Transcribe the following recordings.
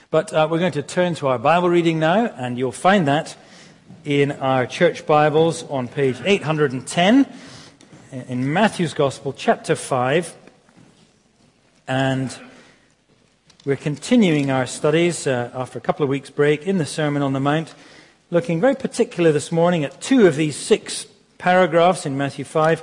But we're going to turn to our Bible reading now, and you'll find that in our church Bibles on page 810 in Matthew's Gospel, chapter 5. And we're continuing our studies after a couple of weeks' break in the Sermon on the Mount, looking very particularly this morning at two of these 6 paragraphs in Matthew 5,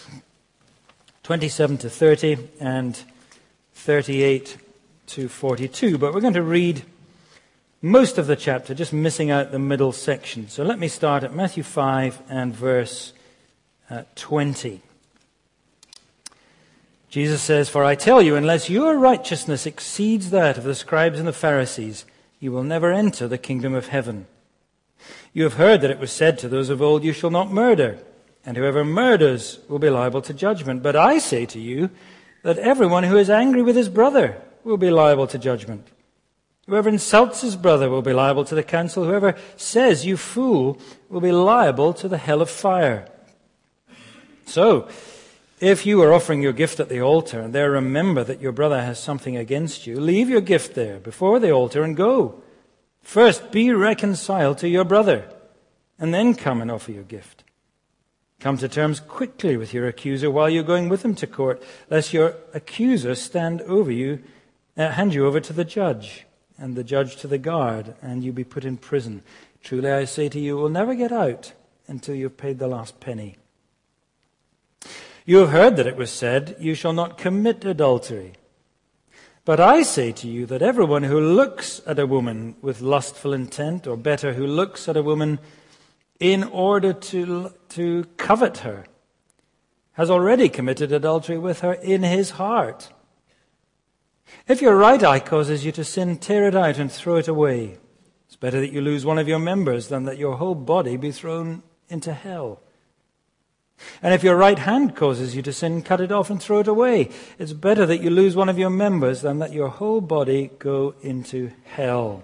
27 to 30 and 38 to 42. But we're going to read most of the chapter, just missing out the middle section. So let me start at Matthew 5 and verse 20. Jesus says, "For I tell you, unless your righteousness exceeds that of the scribes and the Pharisees, you will never enter the kingdom of heaven. You have heard that it was said to those of old, 'You shall not murder,' and whoever murders will be liable to judgment. But I say to you that everyone who is angry with his brother will be liable to judgment. Whoever insults his brother will be liable to the council. Whoever says, 'You fool,' will be liable to the hell of fire. So, if you are offering your gift at the altar and there remember that your brother has something against you, leave your gift there before the altar and go. First be reconciled to your brother, and then come and offer your gift. Come to terms quickly with your accuser while you're going with him to court, lest your accuser hand you over to the judge, and the judge to the guard, and you be put in prison. Truly I say to you, will never get out until you've paid the last penny. You have heard that it was said, 'You shall not commit adultery.' But I say to you that everyone who looks at a woman with lustful intent, or better, who looks at a woman in order to covet her, has already committed adultery with her in his heart. If your right eye causes you to sin, tear it out and throw it away. It's better that you lose one of your members than that your whole body be thrown into hell. And if your right hand causes you to sin, cut it off and throw it away. It's better that you lose one of your members than that your whole body go into hell."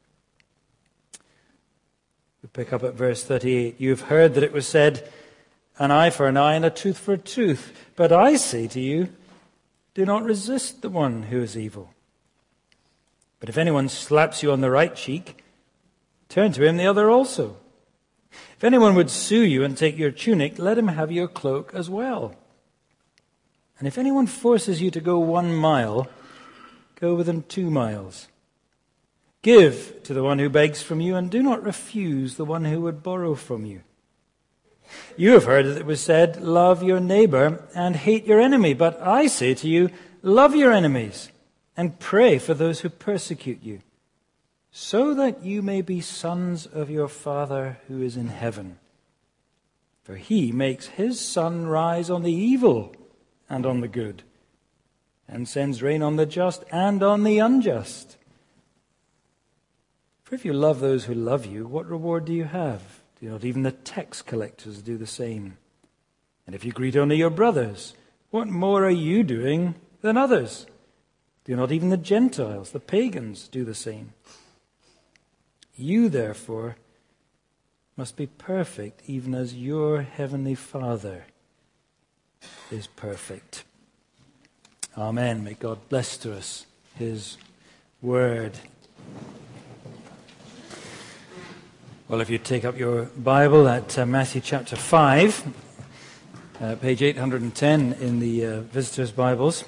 We pick up at verse 38. "You have heard that it was said, 'An eye for an eye and a tooth for a tooth.' But I say to you, do not resist the one who is evil. But if anyone slaps you on the right cheek, turn to him the other also. If anyone would sue you and take your tunic, let him have your cloak as well. And if anyone forces you to go 1 mile, go with him 2 miles. Give to the one who begs from you, and do not refuse the one who would borrow from you. You have heard that it was said, 'Love your neighbor and hate your enemy.' But I say to you, love your enemies and pray for those who persecute you, so that you may be sons of your Father who is in heaven. For he makes his sun rise on the evil and on the good, and sends rain on the just and on the unjust. For if you love those who love you, what reward do you have? Do not even the tax collectors do the same? And if you greet only your brothers, what more are you doing than others? Do not even the Gentiles, the pagans, do the same? You, therefore, must be perfect, even as your heavenly Father is perfect." Amen. May God bless to us his word. Well, if you take up your Bible at Matthew chapter 5, page 810 in the Visitors' Bibles,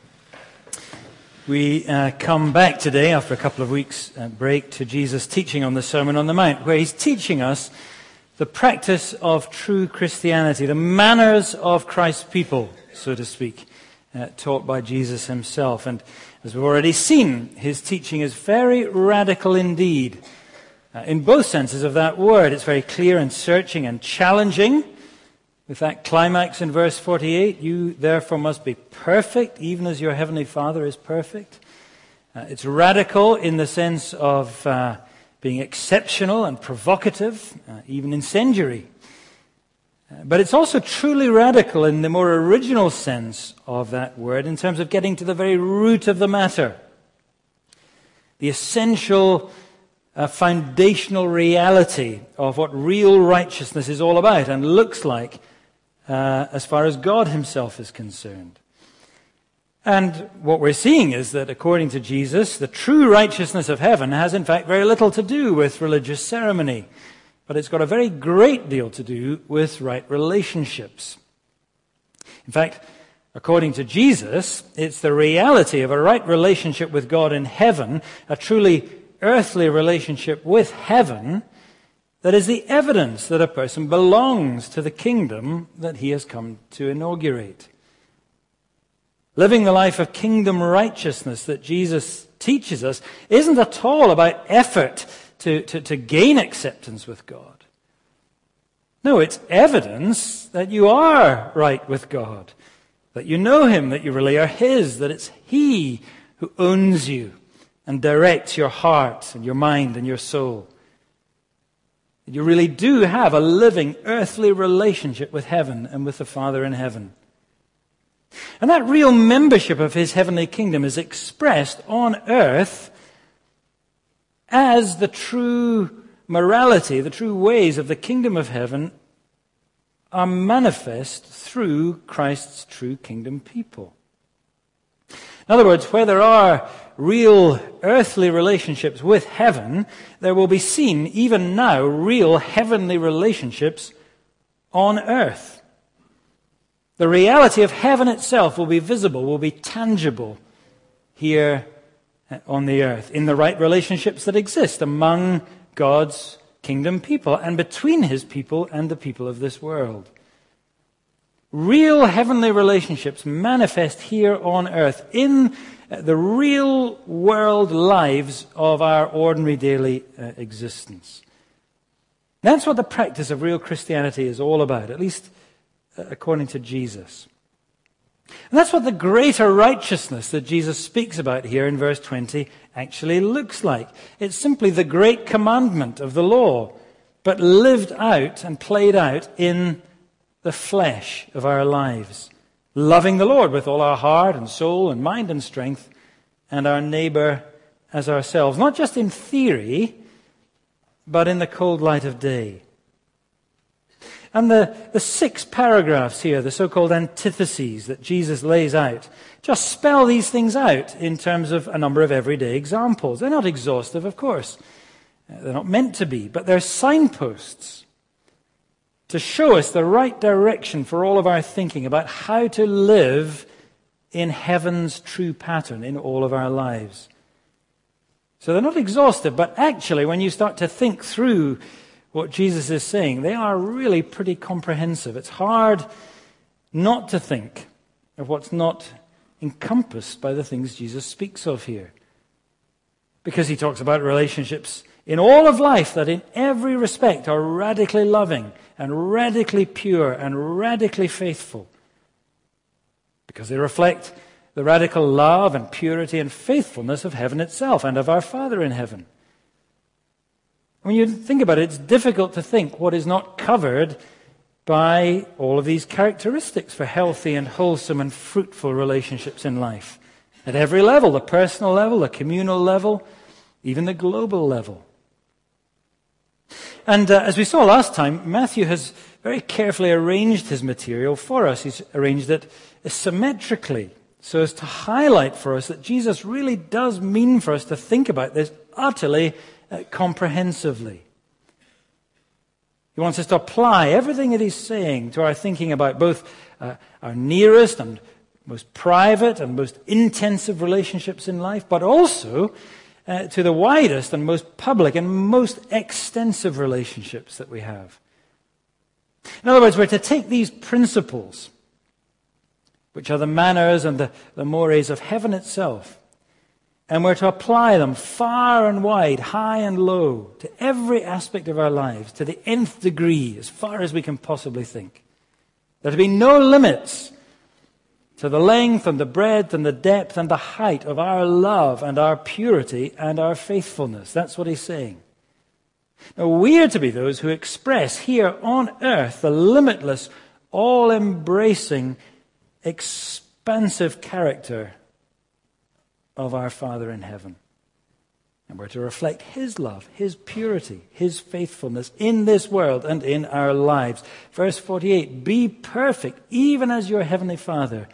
we come back today after a couple of weeks' break to Jesus' teaching on the Sermon on the Mount, where he's teaching us the practice of true Christianity, the manners of Christ's people, so to speak, taught by Jesus himself. And as we've already seen, his teaching is very radical indeed. In both senses of that word, it's very clear and searching and challenging. With that climax in verse 48, you therefore must be perfect, even as your heavenly Father is perfect. It's radical in the sense of being exceptional and provocative, even incendiary. But it's also truly radical in the more original sense of that word, in terms of getting to the very root of the matter. The essential foundational reality of what real righteousness is all about and looks like as far as God himself is concerned. And what we're seeing is that according to Jesus, the true righteousness of heaven has in fact very little to do with religious ceremony, but it's got a very great deal to do with right relationships. In fact, according to Jesus, it's the reality of a right relationship with God in heaven, a truly earthly relationship with heaven, that is the evidence that a person belongs to the kingdom that he has come to inaugurate. Living the life of kingdom righteousness that Jesus teaches us isn't at all about effort to gain acceptance with God. No, it's evidence that you are right with God, that you know him, that you really are his, that it's he who owns you and directs your heart and your mind and your soul. That you really do have a living earthly relationship with heaven and with the Father in heaven. And that real membership of his heavenly kingdom is expressed on earth as the true morality, the true ways of the kingdom of heaven are manifest through Christ's true kingdom people. In other words, where there are real earthly relationships with heaven, there will be seen even now real heavenly relationships on earth. The reality of heaven itself will be visible, will be tangible here on the earth, in the right relationships that exist among God's kingdom people and between his people and the people of this world. Real heavenly relationships manifest here on earth in the real world lives of our ordinary daily existence. That's what the practice of real Christianity is all about, at least according to Jesus. And that's what the greater righteousness that Jesus speaks about here in verse 20 actually looks like. It's simply the great commandment of the law, but lived out and played out in the flesh of our lives. Loving the Lord with all our heart and soul and mind and strength, and our neighbor as ourselves. Not just in theory, but in the cold light of day. And the 6 paragraphs here, the so-called antitheses that Jesus lays out, just spell these things out in terms of a number of everyday examples. They're not exhaustive, of course. They're not meant to be, but they're signposts to show us the right direction for all of our thinking about how to live in heaven's true pattern in all of our lives. So they're not exhaustive, but actually when you start to think through what Jesus is saying, they are really pretty comprehensive. It's hard not to think of what's not encompassed by the things Jesus speaks of here. Because he talks about relationships in all of life that in every respect are radically loving and radically pure and radically faithful. Because they reflect the radical love and purity and faithfulness of heaven itself and of our Father in heaven. When you think about it, it's difficult to think what is not covered by all of these characteristics for healthy and wholesome and fruitful relationships in life. At every level, the personal level, the communal level, even the global level. And as we saw last time, Matthew has very carefully arranged his material for us. He's arranged it symmetrically so as to highlight for us that Jesus really does mean for us to think about this utterly comprehensively. He wants us to apply everything that he's saying to our thinking about both our nearest and most private and most intensive relationships in life, but also to the widest and most public and most extensive relationships that we have. In other words, we're to take these principles, which are the manners and the mores of heaven itself, and we're to apply them far and wide, high and low, to every aspect of our lives, to the nth degree, as far as we can possibly think. There are to be no limits to the length and the breadth and the depth and the height of our love and our purity and our faithfulness. That's what he's saying. Now, we are to be those who express here on earth the limitless, all-embracing, expansive character of our Father in heaven. And we're to reflect his love, his purity, his faithfulness in this world and in our lives. Verse 48, be perfect, even as your heavenly Father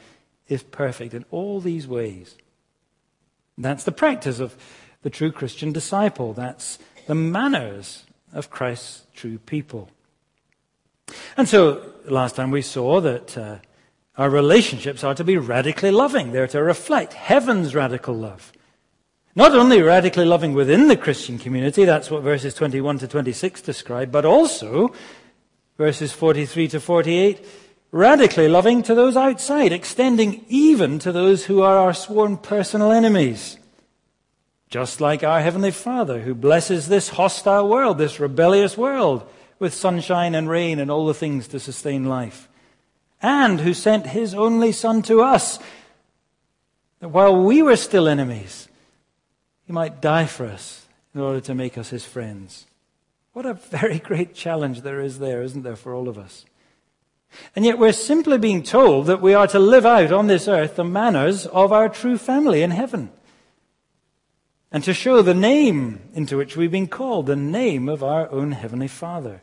is perfect in all these ways. That's the practice of the true Christian disciple. That's the manners of Christ's true people. And so, last time we saw that our relationships are to be radically loving. They're to reflect heaven's radical love. Not only radically loving within the Christian community, that's what verses 21 to 26 describe, but also, verses 43 to 48, radically loving to those outside, extending even to those who are our sworn personal enemies. Just like our Heavenly Father, who blesses this hostile world, this rebellious world, with sunshine and rain and all the things to sustain life. And who sent His only Son to us, that while we were still enemies, He might die for us in order to make us His friends. What a very great challenge there is there, isn't there, for all of us? And yet we're simply being told that we are to live out on this earth the manners of our true family in heaven. And to show the name into which we've been called, the name of our own Heavenly Father.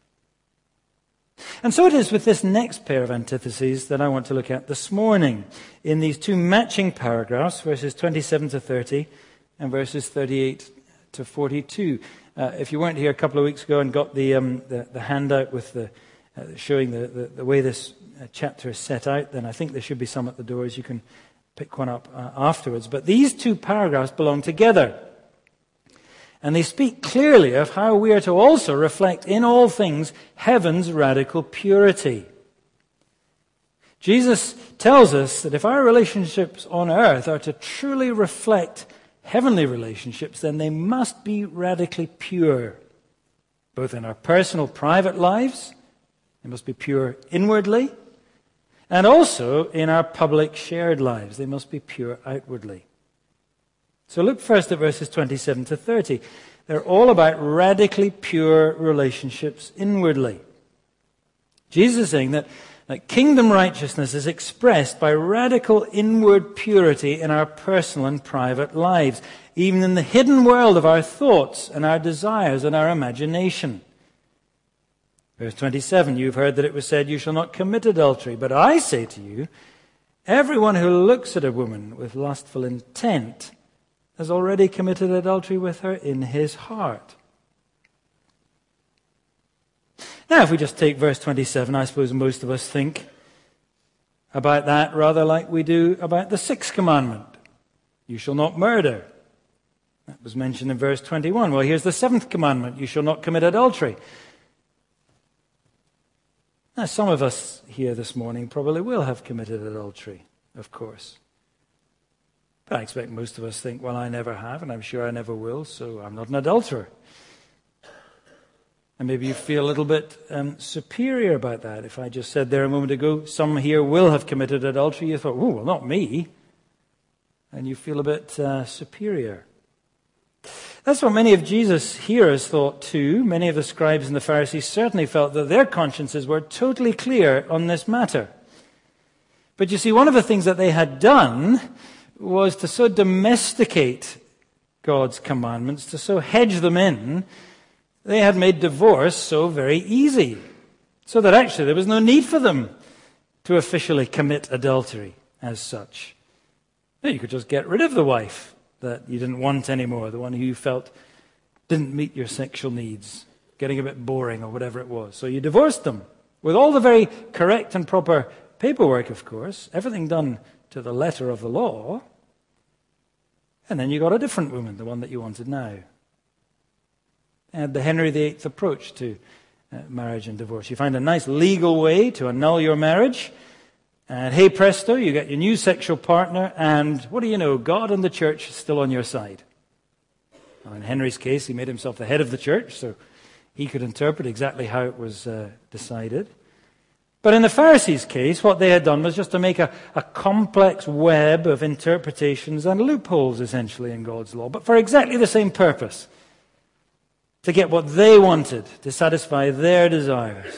And so it is with this next pair of antitheses that I want to look at this morning, in these two matching paragraphs, verses 27 to 30 and verses 38 to 42. If you weren't here a couple of weeks ago and got the handout with showing the way this chapter is set out, then I think there should be some at the doors. You can pick one up afterwards. But these two paragraphs belong together. And they speak clearly of how we are to also reflect in all things heaven's radical purity. Jesus tells us that if our relationships on earth are to truly reflect heavenly relationships, then they must be radically pure, both in our personal, private lives. They must be pure inwardly, and also in our public, shared lives. They must be pure outwardly. So look first at verses 27 to 30. They're all about radically pure relationships inwardly. Jesus is saying that kingdom righteousness is expressed by radical inward purity in our personal and private lives, even in the hidden world of our thoughts and our desires and our imagination. Verse 27, you've heard that it was said, you shall not commit adultery. But I say to you, everyone who looks at a woman with lustful intent has already committed adultery with her in his heart. Now, if we just take verse 27, I suppose most of us think about that rather like we do about the sixth commandment. You shall not murder. That was mentioned in verse 21. Well, here's the seventh commandment. You shall not commit adultery. Now, some of us here this morning probably will have committed adultery, of course. But I expect most of us think, well, I never have, and I'm sure I never will, so I'm not an adulterer. And maybe you feel a little bit superior about that. If I just said there a moment ago, some here will have committed adultery, you thought, oh, well, not me. And you feel a bit superior. That's what many of Jesus' hearers thought too. Many of the scribes and the Pharisees certainly felt that their consciences were totally clear on this matter. But you see, one of the things that they had done was to so domesticate God's commandments, to so hedge them in, they had made divorce so very easy, so that actually there was no need for them to officially commit adultery as such. You could just get rid of the wife that you didn't want anymore, the one who you felt didn't meet your sexual needs, getting a bit boring or whatever it was. So you divorced them with all the very correct and proper paperwork, of course, everything done to the letter of the law, and then you got a different woman, the one that you wanted now. And the Henry VIII approach to marriage and divorce. You find a nice legal way to annul your marriage, and hey presto, you get your new sexual partner, and what do you know, God and the church is still on your side. Well, in Henry's case, he made himself the head of the church, so he could interpret exactly how it was decided. But in the Pharisees' case, what they had done was just to make a complex web of interpretations and loopholes, essentially, in God's law, but for exactly the same purpose. To get what they wanted, to satisfy their desires.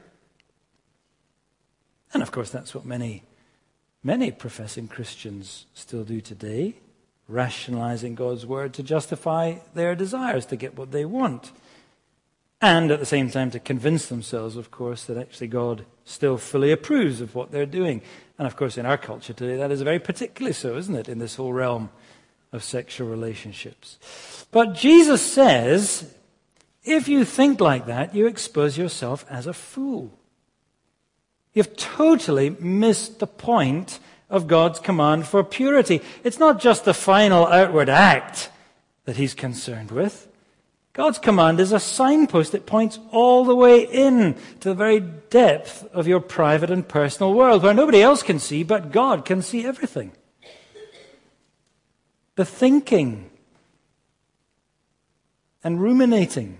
And of course, that's what many professing Christians still do today, rationalizing God's word to justify their desires, to get what they want. And at the same time to convince themselves, of course, that actually God still fully approves of what they're doing. And of course, in our culture today, that is very particularly so, isn't it, in this whole realm of sexual relationships. But Jesus says, if you think like that, you expose yourself as a fool. You've totally missed the point of God's command for purity. It's not just the final outward act that he's concerned with. God's command is a signpost that points all the way in to the very depth of your private and personal world, where nobody else can see, but God can see everything. The thinking and ruminating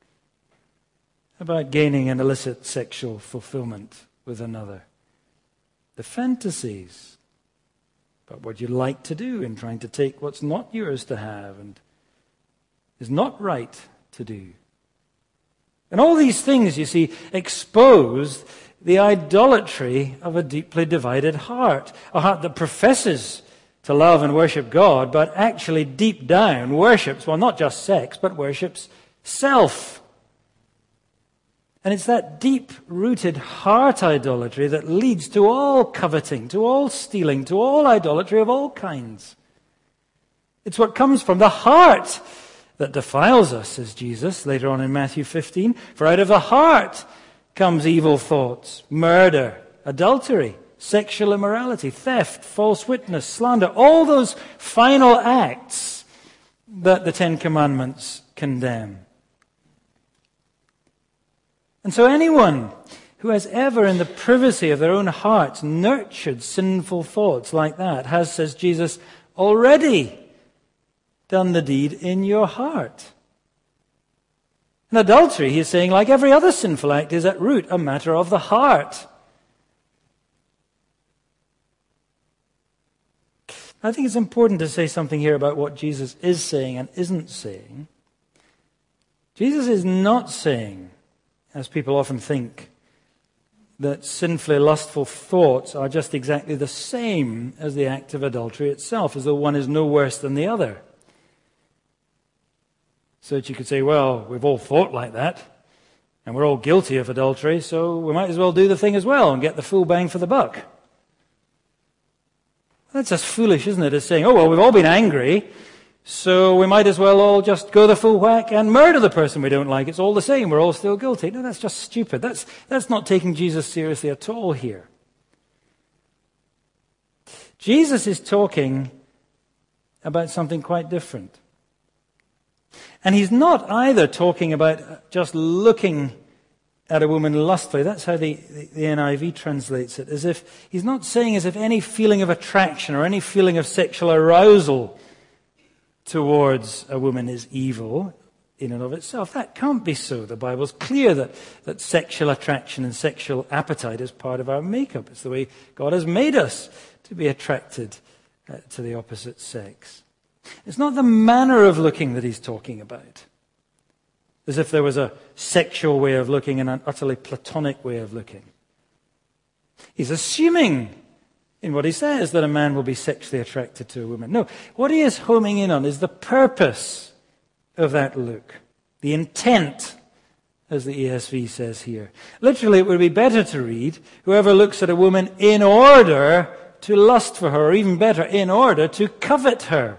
about gaining an illicit sexual fulfillment with another. The fantasies about what you like to do in trying to take what's not yours to have and is not right to do. And all these things, you see, expose the idolatry of a deeply divided heart. A heart that professes to love and worship God, but actually deep down worships, well, not just sex, but worships self. And it's that deep-rooted heart idolatry that leads to all coveting, to all stealing, to all idolatry of all kinds. It's what comes from the heart that defiles us, says Jesus later on in Matthew 15. For out of the heart comes evil thoughts, murder, adultery, sexual immorality, theft, false witness, slander, all those final acts that the Ten Commandments condemn. And so anyone who has ever in the privacy of their own hearts nurtured sinful thoughts like that has, says Jesus, already done the deed in your heart. And adultery, he's saying, like every other sinful act, is at root a matter of the heart. I think it's important to say something here about what Jesus is saying and isn't saying. Jesus is not saying, as people often think, that sinfully lustful thoughts are just exactly the same as the act of adultery itself, as though one is no worse than the other. So that you could say, well, we've all thought like that, and we're all guilty of adultery, so we might as well do the thing as well and get the full bang for the buck. That's just foolish, isn't it? It's saying, oh, well, we've all been angry, so we might as well all just go the full whack and murder the person we don't like. It's all the same. We're all still guilty. No, that's just stupid. That's not taking Jesus seriously at all here. Jesus is talking about something quite different. And he's not either talking about just looking at a woman lustfully. That's how the NIV translates it. As if he's not saying as if any feeling of attraction or any feeling of sexual arousal towards a woman is evil in and of itself. That can't be so. The Bible's clear that sexual attraction and sexual appetite is part of our makeup. It's the way God has made us to be attracted to the opposite sex. It's not the manner of looking that he's talking about, as if there was a sexual way of looking and an utterly platonic way of looking. He's assuming in what he says that a man will be sexually attracted to a woman. No, what he is homing in on is the purpose of that look, the intent, as the ESV says here. Literally, it would be better to read, whoever looks at a woman in order to lust for her, or even better, in order to covet her,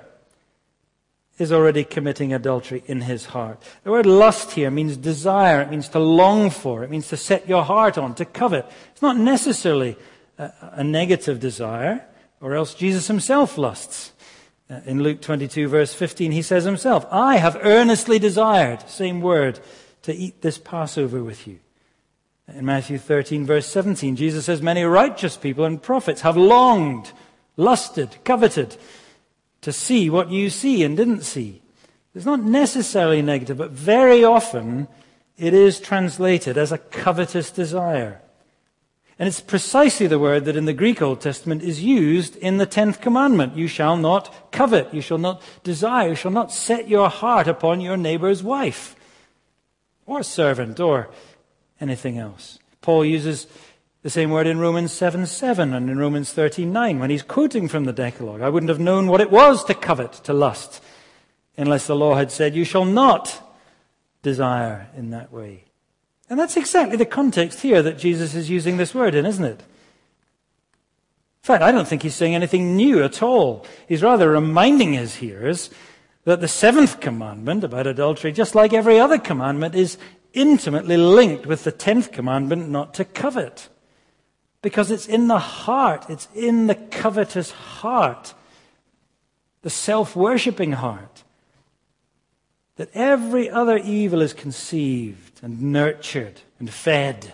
is already committing adultery in his heart. The word lust here means desire. It means to long for. It means to set your heart on, to covet. It's not necessarily a negative desire, or else Jesus himself lusts. In Luke 22, verse 15, he says himself, I have earnestly desired, same word, to eat this Passover with you. In Matthew 13, verse 17, Jesus says, many righteous people and prophets have longed, lusted, coveted, to see what you see and didn't see. It's not necessarily negative, but very often it is translated as a covetous desire. And it's precisely the word that in the Greek Old Testament is used in the 10th commandment. You shall not covet, you shall not desire, you shall not set your heart upon your neighbor's wife, or servant, or anything else. Paul uses the same word in Romans 7:7 and in Romans 13:9 when he's quoting from the Decalogue. I wouldn't have known what it was to covet, to lust, unless the law had said, you shall not desire in that way. And that's exactly the context here that Jesus is using this word in, isn't it? In fact, I don't think he's saying anything new at all. He's rather reminding his hearers that the seventh commandment about adultery, just like every other commandment, is intimately linked with the 10th commandment not to covet. Because it's in the heart, it's in the covetous heart, the self-worshipping heart, that every other evil is conceived and nurtured and fed,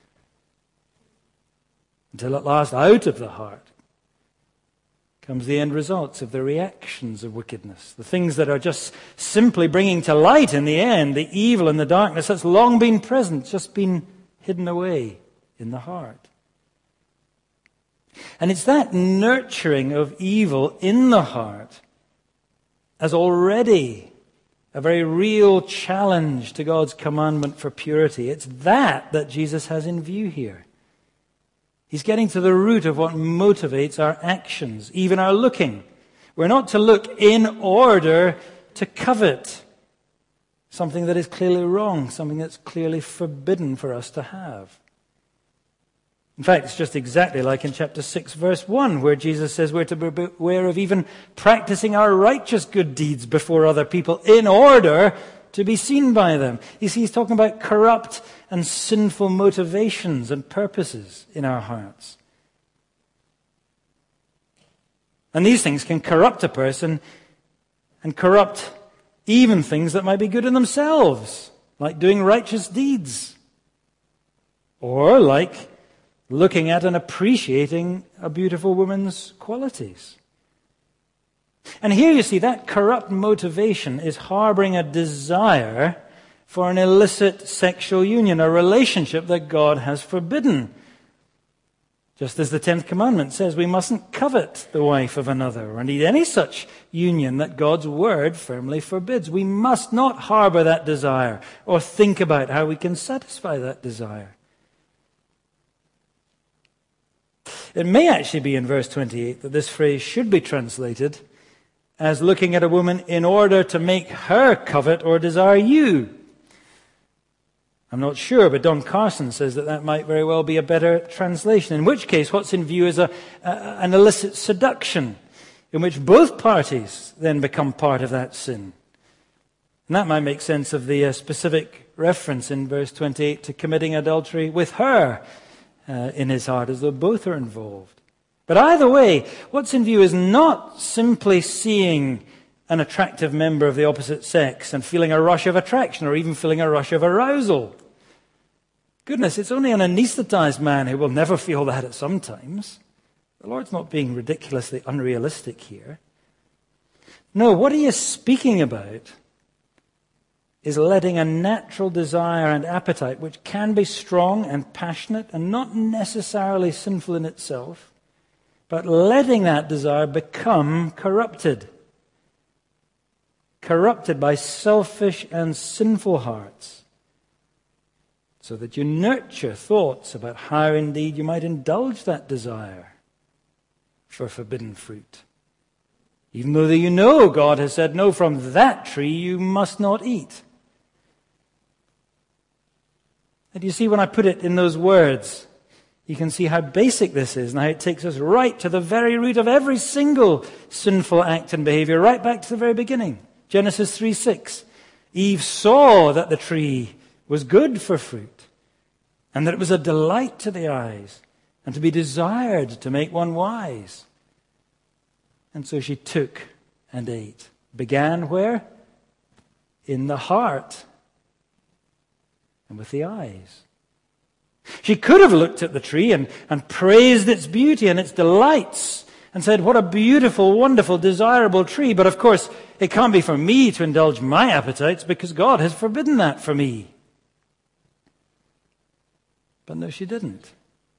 until at last out of the heart comes the end results of the reactions of wickedness, the things that are just simply bringing to light in the end the evil and the darkness that's long been present, just been hidden away in the heart. And it's that nurturing of evil in the heart as already a very real challenge to God's commandment for purity. It's that Jesus has in view here. He's getting to the root of what motivates our actions, even our looking. We're not to look in order to covet something that is clearly wrong, something that's clearly forbidden for us to have. In fact, it's just exactly like in chapter 6, verse 1, where Jesus says we're to be aware of even practicing our righteous good deeds before other people in order to be seen by them. You see, he's talking about corrupt and sinful motivations and purposes in our hearts. And these things can corrupt a person and corrupt even things that might be good in themselves, like doing righteous deeds, or like looking at and appreciating a beautiful woman's qualities. And here you see that corrupt motivation is harboring a desire for an illicit sexual union, a relationship that God has forbidden. Just as the 10th commandment says we mustn't covet the wife of another or indeed any such union that God's word firmly forbids. We must not harbor that desire or think about how we can satisfy that desire. It may actually be in verse 28 that this phrase should be translated as looking at a woman in order to make her covet or desire you. I'm not sure, but Don Carson says that might very well be a better translation, in which case what's in view is an illicit seduction, in which both parties then become part of that sin. And that might make sense of the specific reference in verse 28 to committing adultery with her in his heart, as though both are involved. But either way, what's in view is not simply seeing an attractive member of the opposite sex and feeling a rush of attraction or even feeling a rush of arousal. Goodness, it's only an anesthetized man who will never feel that at some times. The Lord's not being ridiculously unrealistic here. No, what he is speaking about is letting a natural desire and appetite, which can be strong and passionate and not necessarily sinful in itself, but letting that desire become corrupted by selfish and sinful hearts, so that you nurture thoughts about how indeed you might indulge that desire for forbidden fruit. Even though you know God has said, no, from that tree you must not eat. And you see, when I put it in those words, you can see how basic this is and how it takes us right to the very root of every single sinful act and behavior, right back to the very beginning. Genesis 3:6. Eve saw that the tree was good for fruit and that it was a delight to the eyes and to be desired to make one wise. And so she took and ate. Began where? In the heart and with the eyes. She could have looked at the tree and praised its beauty and its delights and said, what a beautiful, wonderful, desirable tree. But of course, it can't be for me to indulge my appetites because God has forbidden that for me. But no, she didn't.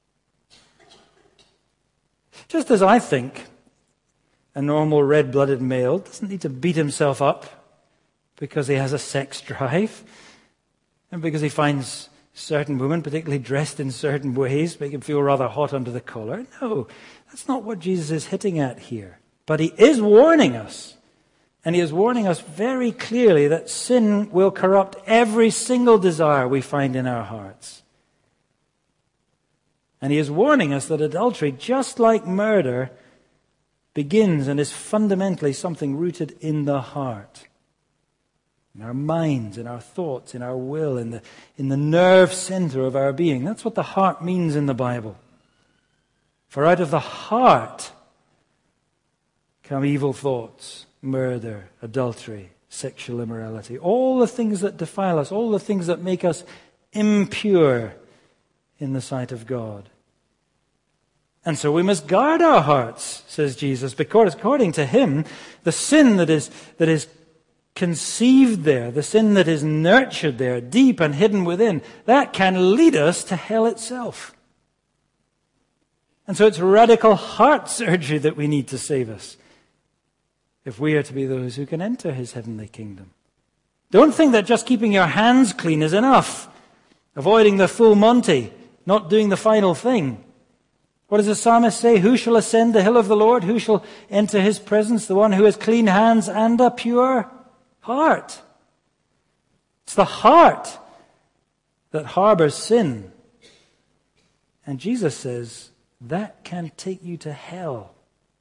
Just as I think a normal red-blooded male doesn't need to beat himself up because he has a sex drive and because he finds certain women, particularly dressed in certain ways, make him feel rather hot under the collar. No, that's not what Jesus is hitting at here. But he is warning us And he is warning us very clearly that sin will corrupt every single desire we find in our hearts. And he is warning us that adultery, just like murder, begins and is fundamentally something rooted in the heart. In our minds, in our thoughts, in our will, in the nerve center of our being. That's what the heart means in the Bible. For out of the heart come evil thoughts, murder, adultery, sexual immorality, all the things that defile us, all the things that make us impure in the sight of God. And so we must guard our hearts, says Jesus, because according to him, the sin that is conceived there, the sin that is nurtured there, deep and hidden within, that can lead us to hell itself. And so it's radical heart surgery that we need to save us, if we are to be those who can enter his heavenly kingdom. Don't think that just keeping your hands clean is enough. Avoiding the full Monty, not doing the final thing. What does the psalmist say? Who shall ascend the hill of the Lord? Who shall enter his presence? The one who has clean hands and a pure heart. It's the heart that harbors sin. And Jesus says that can take you to hell.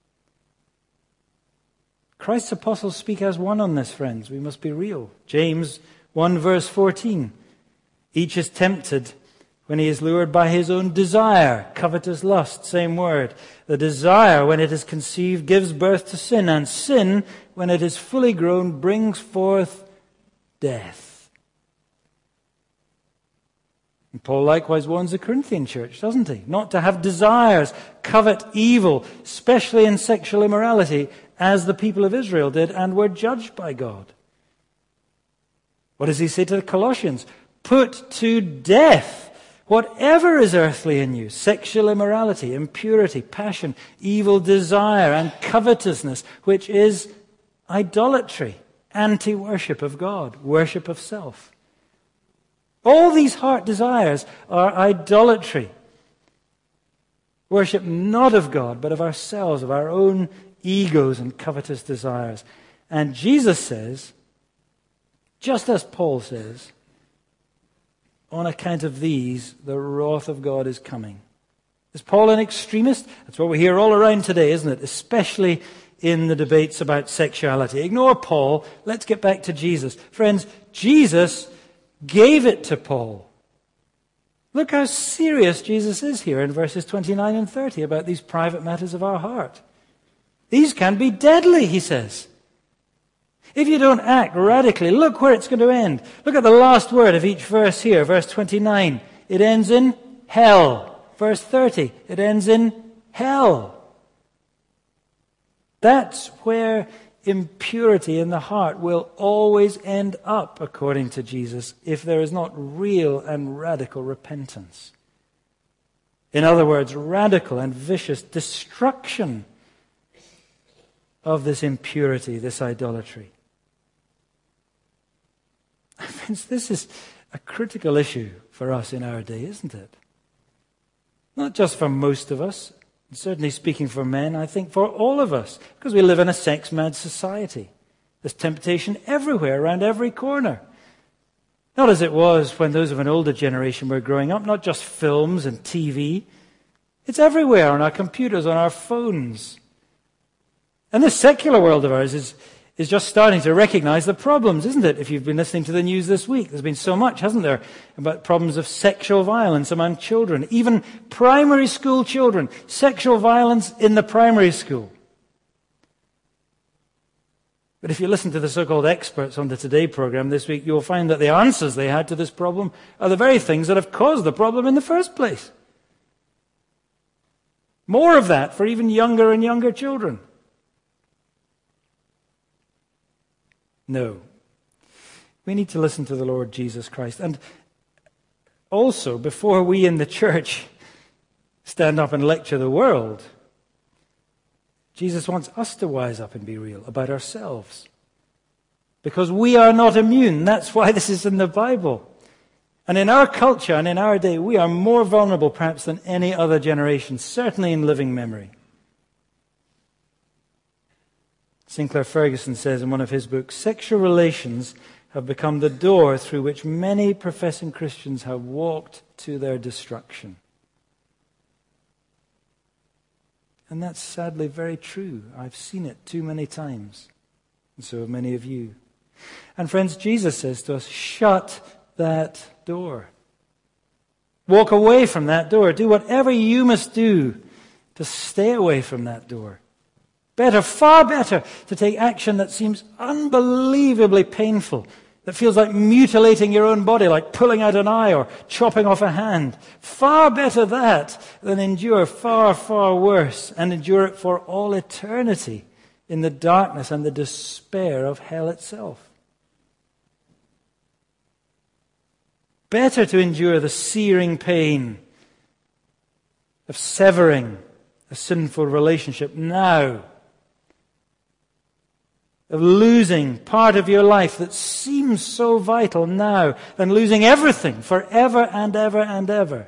Christ's apostles speak as one on this, friends. We must be real. James 1 verse 14. Each is tempted when he is lured by his own desire. Covetous lust, same word. The desire, when it is conceived, gives birth to sin. And sin, when it is fully grown, brings forth death. And Paul likewise warns the Corinthian church, doesn't he? Not to have desires, covet evil, especially in sexual immorality, as the people of Israel did and were judged by God. What does he say to the Colossians? Put to death whatever is earthly in you, sexual immorality, impurity, passion, evil desire, and covetousness, which is idolatry, anti-worship of God, worship of self. All these heart desires are idolatry. Worship not of God, but of ourselves, of our own egos and covetous desires. And Jesus says, just as Paul says, on account of these, the wrath of God is coming. Is Paul an extremist? That's what we hear all around today, isn't it? Especially in the debates about sexuality. Ignore Paul. Let's get back to Jesus. Friends, Jesus gave it to Paul. Look how serious Jesus is here in verses 29 and 30 about these private matters of our heart. These can be deadly, he says. If you don't act radically, look where it's going to end. Look at the last word of each verse here, verse 29. It ends in hell. Verse 30, it ends in hell. That's where impurity in the heart will always end up, according to Jesus, if there is not real and radical repentance. In other words, radical and vicious destruction of this impurity, this idolatry. Friends, this is a critical issue for us in our day, isn't it? Not just for most of us, certainly speaking for men, I think for all of us, because we live in a sex-mad society. There's temptation everywhere, around every corner. Not as it was when those of an older generation were growing up, not just films and TV. It's everywhere, on our computers, on our phones. And this secular world of ours is just starting to recognize the problems, isn't it? If you've been listening to the news this week, there's been so much, hasn't there, about problems of sexual violence among children, even primary school children, sexual violence in the primary school. But if you listen to the so-called experts on the Today program this week, you'll find that the answers they had to this problem are the very things that have caused the problem in the first place. More of that for even younger and younger children. No. We need to listen to the Lord Jesus Christ. And also, before we in the church stand up and lecture the world, Jesus wants us to wise up and be real about ourselves. Because we are not immune. That's why this is in the Bible. And in our culture and in our day, we are more vulnerable perhaps than any other generation, certainly in living memory. Sinclair Ferguson says in one of his books, sexual relations have become the door through which many professing Christians have walked to their destruction. And that's sadly very true. I've seen it too many times. And so have many of you. And friends, Jesus says to us, shut that door. Walk away from that door. Do whatever you must do to stay away from that door. Better, far better, to take action that seems unbelievably painful, that feels like mutilating your own body, like pulling out an eye or chopping off a hand. Far better that than endure far, far worse and endure it for all eternity in the darkness and the despair of hell itself. Better to endure the searing pain of severing a sinful relationship now, of losing part of your life that seems so vital now, than losing everything forever and ever and ever.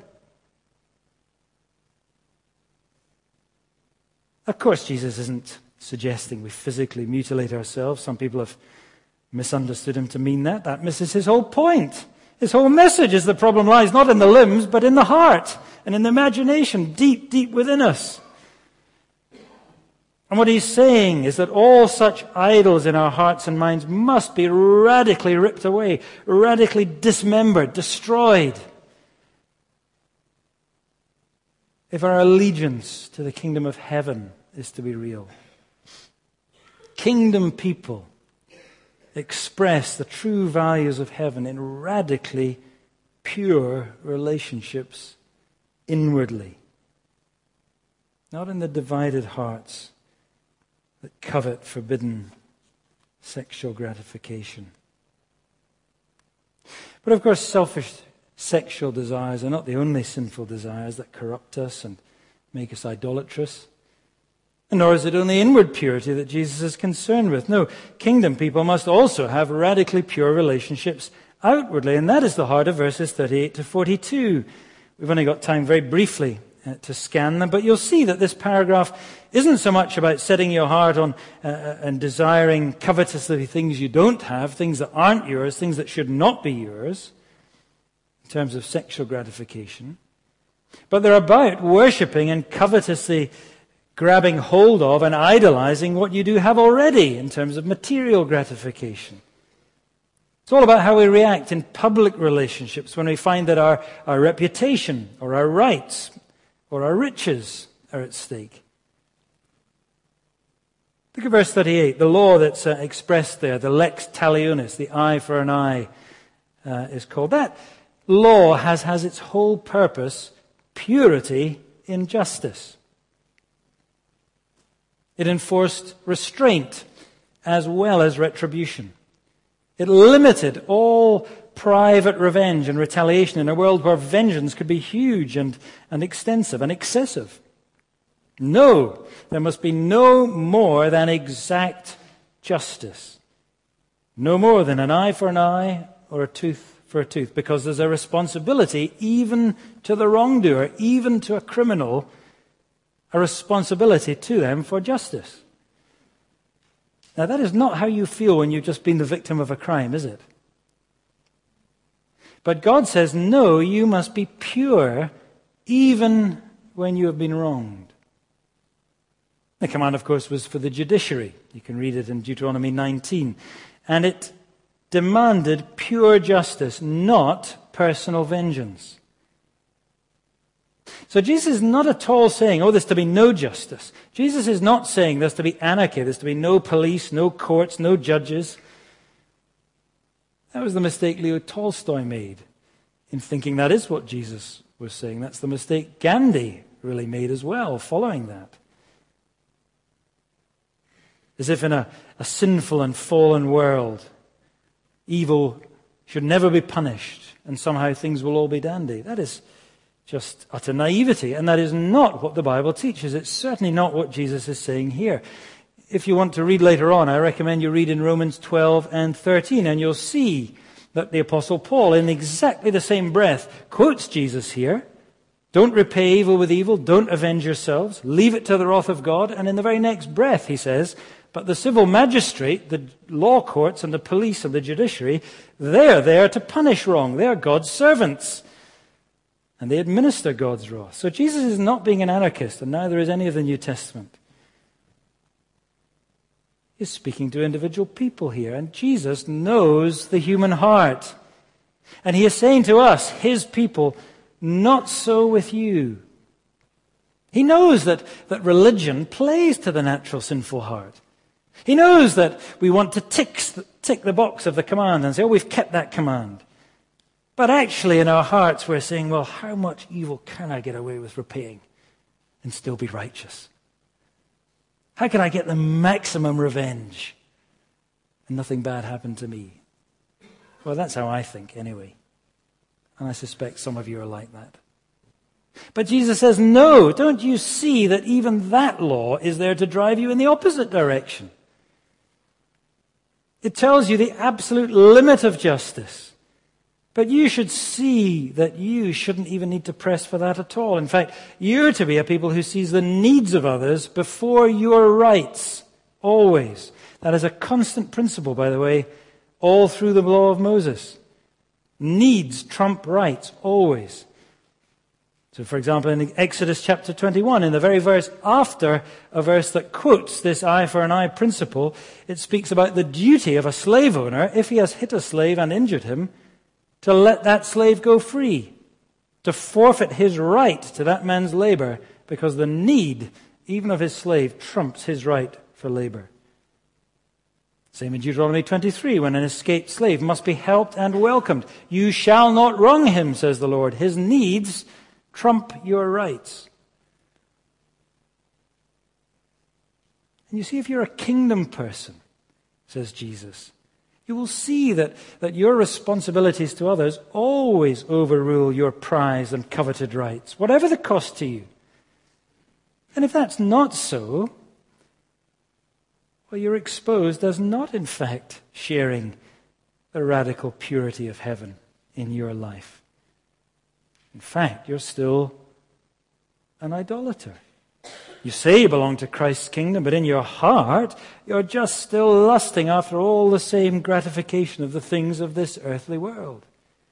Of course, Jesus isn't suggesting we physically mutilate ourselves. Some people have misunderstood him to mean that. That misses his whole point. His whole message is the problem lies not in the limbs, but in the heart and in the imagination, deep, deep within us. And what he's saying is that all such idols in our hearts and minds must be radically ripped away, radically dismembered, destroyed, if our allegiance to the kingdom of heaven is to be real. Kingdom people express the true values of heaven in radically pure relationships inwardly, not in the divided hearts that covet forbidden sexual gratification. But of course, selfish sexual desires are not the only sinful desires that corrupt us and make us idolatrous. And nor is it only inward purity that Jesus is concerned with. No, kingdom people must also have radically pure relationships outwardly. And that is the heart of verses 38 to 42. We've only got time very briefly to scan them, but you'll see that this paragraph isn't so much about setting your heart on and desiring covetously things you don't have, things that aren't yours, things that should not be yours, in terms of sexual gratification. But they're about worshipping and covetously grabbing hold of and idolizing what you do have already in terms of material gratification. It's all about how we react in public relationships when we find that our reputation or our rights or our riches are at stake. Look at verse 38, the law that's expressed there, the lex talionis, the eye for an eye is called. That law has its whole purpose purity in justice. It enforced restraint as well as retribution. It limited all private revenge and retaliation in a world where vengeance could be huge and extensive and excessive. No, there must be no more than exact justice. No more than an eye for an eye or a tooth for a tooth, because there's a responsibility even to the wrongdoer, even to a criminal, a responsibility to them for justice. Now, that is not how you feel when you've just been the victim of a crime, is it? But God says, no, you must be pure even when you have been wronged. The command, of course, was for the judiciary. You can read it in Deuteronomy 19. And it demanded pure justice, not personal vengeance. So Jesus is not at all saying, there's to be no justice. Jesus is not saying there's to be anarchy, there's to be no police, no courts, no judges. That was the mistake Leo Tolstoy made in thinking that is what Jesus was saying. That's the mistake Gandhi really made as well, following that. As if in a sinful and fallen world, evil should never be punished and somehow things will all be dandy. That is just utter naivety, and that is not what the Bible teaches. It's certainly not what Jesus is saying here. If you want to read later on, I recommend you read in Romans 12 and 13, and you'll see that the Apostle Paul, in exactly the same breath, quotes Jesus here. Don't repay evil with evil, don't avenge yourselves, leave it to the wrath of God, and in the very next breath he says, But the civil magistrate, the law courts and the police and the judiciary, they're there to punish wrong. They're God's servants. And they administer God's wrath. So Jesus is not being an anarchist, and neither is any of the New Testament. He's speaking to individual people here, and Jesus knows the human heart. And he is saying to us, his people, not so with you. He knows that religion plays to the natural sinful heart. He knows that we want to tick the box of the command and say, oh, we've kept that command. But actually in our hearts we're saying, well, how much evil can I get away with repaying and still be righteous? How can I get the maximum revenge and nothing bad happen to me? Well, that's how I think anyway. And I suspect some of you are like that. But Jesus says, no, don't you see that even that law is there to drive you in the opposite direction? It tells you the absolute limit of justice. But you should see that you shouldn't even need to press for that at all. In fact, you're to be a people who sees the needs of others before your rights, always. That is a constant principle, by the way, all through the law of Moses. Needs trump rights, always. So, for example, in Exodus chapter 21, in the very verse after a verse that quotes this eye for an eye principle, it speaks about the duty of a slave owner, if he has hit a slave and injured him, to let that slave go free, to forfeit his right to that man's labor, because the need, even of his slave, trumps his right for labor. Same in Deuteronomy 23, when an escaped slave must be helped and welcomed. You shall not wrong him, says the Lord. His needs trump your rights. And you see, if you're a kingdom person, says Jesus, you will see that your responsibilities to others always overrule your prized and coveted rights, whatever the cost to you. And if that's not so, well, you're exposed as not, in fact, sharing the radical purity of heaven in your life. In fact, you're still an idolater. You say you belong to Christ's kingdom, but in your heart, you're just still lusting after all the same gratification of the things of this earthly world.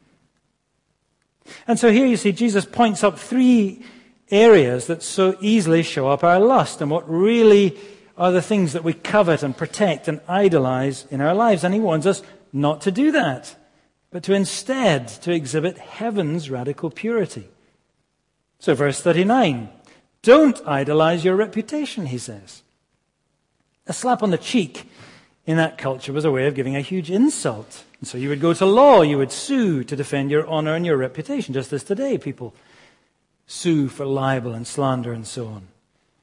And so here you see Jesus points up three areas that so easily show up our lust and what really are the things that we covet and protect and idolize in our lives. And he warns us not to do that, but to instead to exhibit heaven's radical purity. So verse 39, don't idolize your reputation, he says. A slap on the cheek in that culture was a way of giving a huge insult. And so you would go to law, you would sue to defend your honor and your reputation, just as today people sue for libel and slander and so on.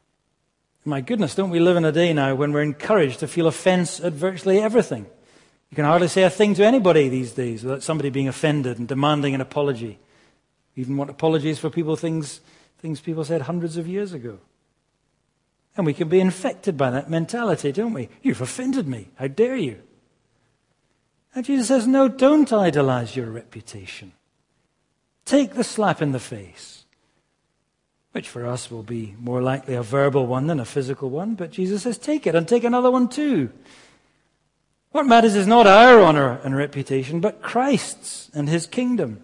My goodness, don't we live in a day now when we're encouraged to feel offense at virtually everything? You can hardly say a thing to anybody these days without somebody being offended and demanding an apology. We even want apologies for things people said hundreds of years ago. And we can be infected by that mentality, don't we? You've offended me. How dare you? And Jesus says, no, don't idolize your reputation. Take the slap in the face, which for us will be more likely a verbal one than a physical one. But Jesus says, take it and take another one too. What matters is not our honor and reputation, but Christ's and his kingdom.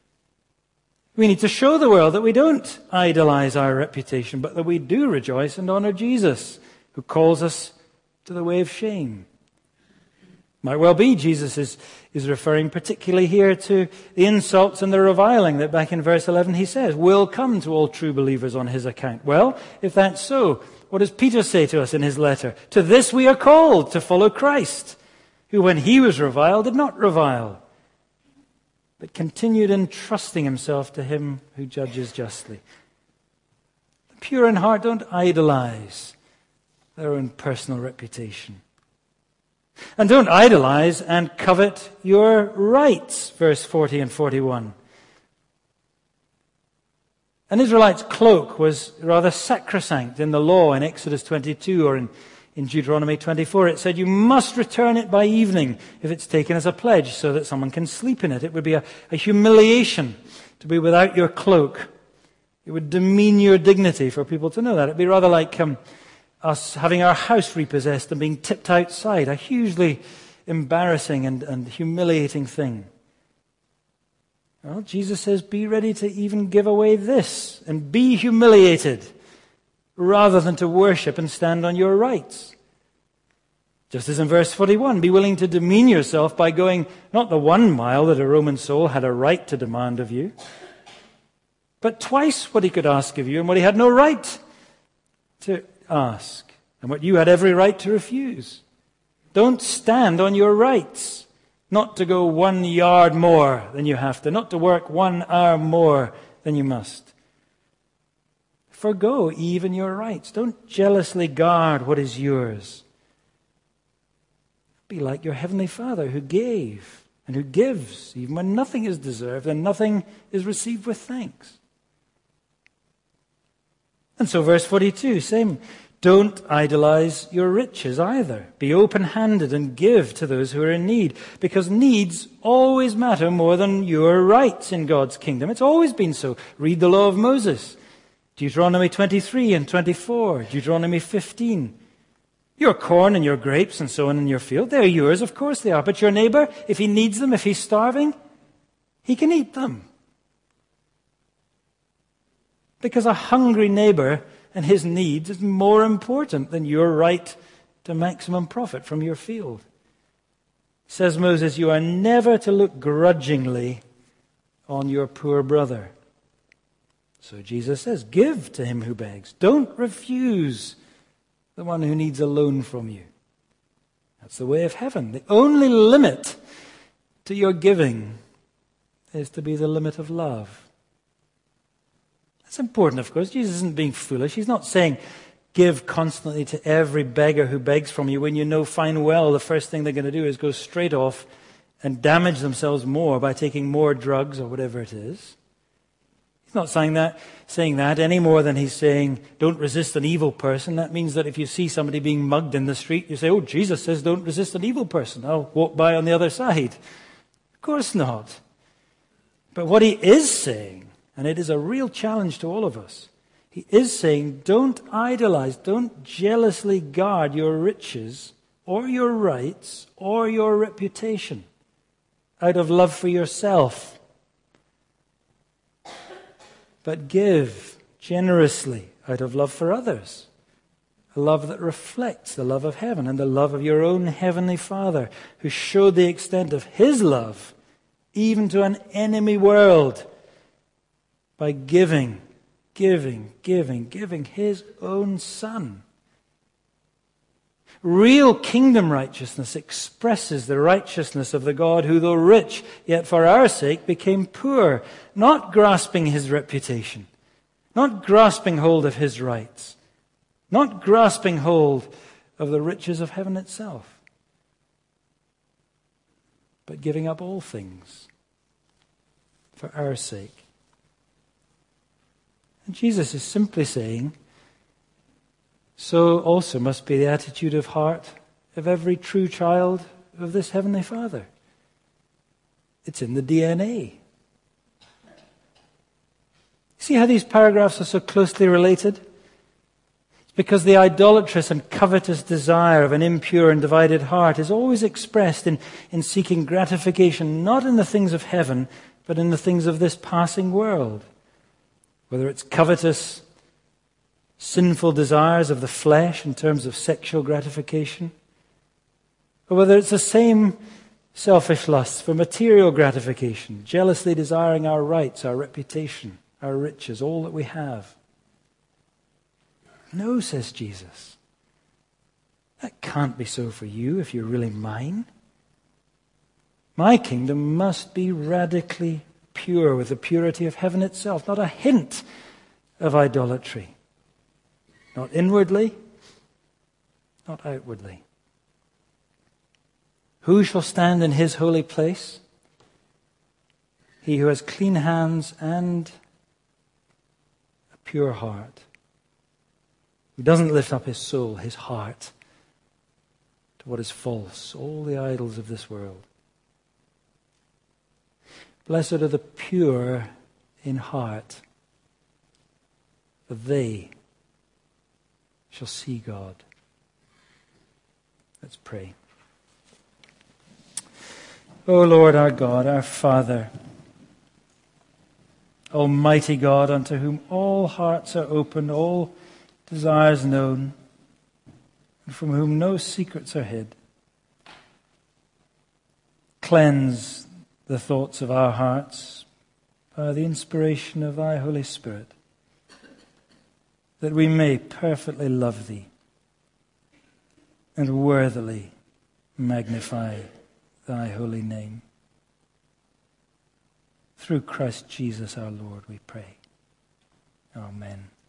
We need to show the world that we don't idolize our reputation, but that we do rejoice and honor Jesus, who calls us to the way of shame. Might well be Jesus is referring particularly here to the insults and the reviling that back in verse 11 he says will come to all true believers on his account. Well, if that's so, what does Peter say to us in his letter? To this we are called, to follow Christ, who when he was reviled did not revile, but continued entrusting himself to him who judges justly. The pure in heart don't idolize their own personal reputation. And don't idolize and covet your rights, verse 40 and 41. An Israelite's cloak was rather sacrosanct in the law in Exodus 22 or in Deuteronomy 24. It said you must return it by evening if it's taken as a pledge so that someone can sleep in it. It would be a humiliation to be without your cloak. It would demean your dignity for people to know that. It'd be rather like us having our house repossessed and being tipped outside, a hugely embarrassing and humiliating thing. Well, Jesus says, be ready to even give away this and be humiliated rather than to worship and stand on your rights. Just as in verse 41, be willing to demean yourself by going not the 1 mile that a Roman soul had a right to demand of you, but twice what he could ask of you and what he had no right to ask, and what you had every right to refuse. Don't stand on your rights, not to go 1 yard more than you have to, not to work 1 hour more than you must. Forgo even your rights. Don't jealously guard what is yours. Be like your heavenly Father who gave and who gives even when nothing is deserved and nothing is received with thanks. And so verse 42, same. Don't idolize your riches either. Be open-handed and give to those who are in need, because needs always matter more than your rights in God's kingdom. It's always been so. Read the law of Moses, Deuteronomy 23 and 24, Deuteronomy 15. Your corn and your grapes and so on in your field, they're yours, of course they are. But your neighbor, if he needs them, if he's starving, he can eat them. Because a hungry neighbor and his needs is more important than your right to maximum profit from your field. Says Moses, you are never to look grudgingly on your poor brother. So Jesus says, give to him who begs. Don't refuse the one who needs a loan from you. That's the way of heaven. The only limit to your giving is to be the limit of love. That's important, of course. Jesus isn't being foolish. He's not saying give constantly to every beggar who begs from you when you know fine well the first thing they're going to do is go straight off and damage themselves more by taking more drugs or whatever it is. He's not saying that any more than he's saying don't resist an evil person. That means that if you see somebody being mugged in the street, you say, oh, Jesus says don't resist an evil person. I'll walk by on the other side. Of course not. But what he is saying, and it is a real challenge to all of us, he is saying don't idolize, don't jealously guard your riches or your rights or your reputation out of love for yourself. But give generously out of love for others. A love that reflects the love of heaven and the love of your own heavenly Father, who showed the extent of his love even to an enemy world by giving his own Son. Real kingdom righteousness expresses the righteousness of the God who, though rich, yet for our sake became poor, not grasping his reputation, not grasping hold of his rights, not grasping hold of the riches of heaven itself, but giving up all things for our sake. And Jesus is simply saying, so also must be the attitude of heart of every true child of this Heavenly Father. It's in the DNA. See how these paragraphs are so closely related? It's because the idolatrous and covetous desire of an impure and divided heart is always expressed in seeking gratification, not in the things of heaven, but in the things of this passing world. Whether it's covetous, sinful desires of the flesh in terms of sexual gratification, or whether it's the same selfish lusts for material gratification, jealously desiring our rights, our reputation, our riches, all that we have. No, says Jesus. That can't be so for you if you're really mine. My kingdom must be radically pure with the purity of heaven itself, not a hint of idolatry. Not inwardly, not outwardly. Who shall stand in his holy place? He who has clean hands and a pure heart, who doesn't lift up his soul, his heart, to what is false, all the idols of this world. Blessed are the pure in heart, for they shall see God. Let's pray. O Lord our God, our Father, Almighty God, unto whom all hearts are open, all desires known, and from whom no secrets are hid, cleanse the thoughts of our hearts by the inspiration of thy Holy Spirit, that we may perfectly love thee and worthily magnify thy holy name. Through Christ Jesus our Lord we pray. Amen.